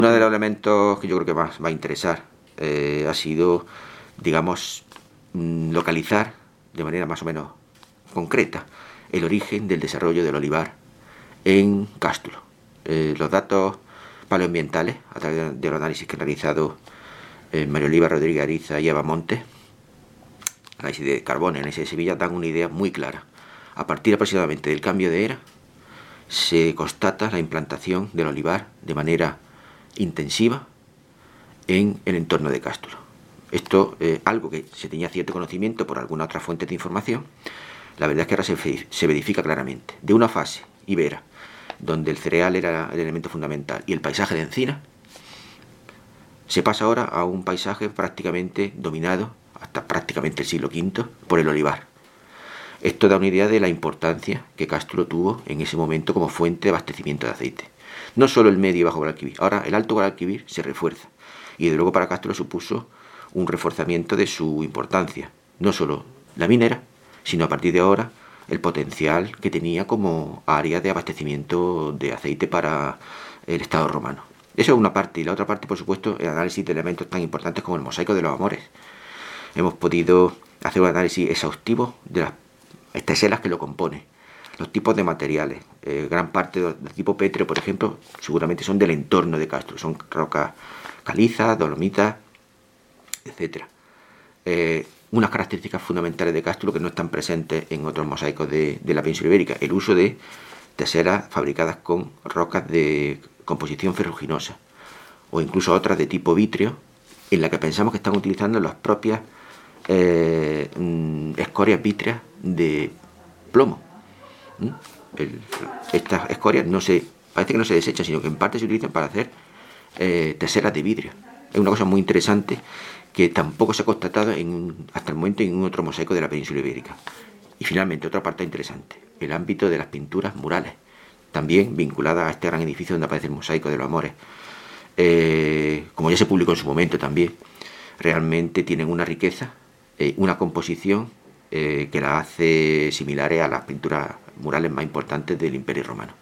Uno de los elementos que yo creo que más va a interesar ha sido, digamos, localizar de manera más o menos concreta el origen del desarrollo del olivar en Cástulo. Los datos paleoambientales, a través de los análisis que han realizado Mario Oliva, Rodríguez Ariza y Eva Montes, análisis de carbono, análisis de Sevilla, dan una idea muy clara. A partir aproximadamente del cambio de era, se constata la implantación del olivar de manera intensiva en el entorno de Cástulo. Esto es algo que se tenía cierto conocimiento por alguna otra fuente de información. La verdad es que ahora se verifica claramente. De una fase ibera, donde el cereal era el elemento fundamental y el paisaje de encina, se pasa ahora a un paisaje prácticamente dominado, hasta prácticamente el siglo V, por el olivar. Esto da una idea de la importancia que Cástulo tuvo en ese momento como fuente de abastecimiento de aceite. No solo el medio y bajo Guadalquivir, ahora el alto Guadalquivir se refuerza. Y desde luego para Cástulo supuso un reforzamiento de su importancia. No solo la minera, sino a partir de ahora el potencial que tenía como área de abastecimiento de aceite para el Estado romano. Eso es una parte. Y la otra parte, por supuesto, el análisis de elementos tan importantes como el mosaico de los amores. Hemos podido hacer un análisis exhaustivo de las esteselas que lo componen, los tipos de materiales. Gran parte del tipo pétreo, por ejemplo, seguramente son del entorno de Cástulo. Son rocas calizas, dolomitas, etc. Unas características fundamentales de Cástulo que no están presentes en otros mosaicos de la península ibérica: el uso de teseras fabricadas con rocas de composición ferruginosa, o incluso otras de tipo vítreo, en la que pensamos que están utilizando las propias escorias vítreas de plomo. Estas escorias parece que no se desechan, sino que en parte se utilizan para hacer teseras de vidrio. Es una cosa muy interesante que tampoco se ha constatado hasta el momento en ningún otro mosaico de la península ibérica. Y finalmente, otra parte interesante, el ámbito de las pinturas murales, también vinculada a este gran edificio donde aparece el mosaico de los amores. Como ya se publicó en su momento también, realmente tienen una riqueza, una composición que la hace similares a las pinturas murales más importantes del Imperio Romano.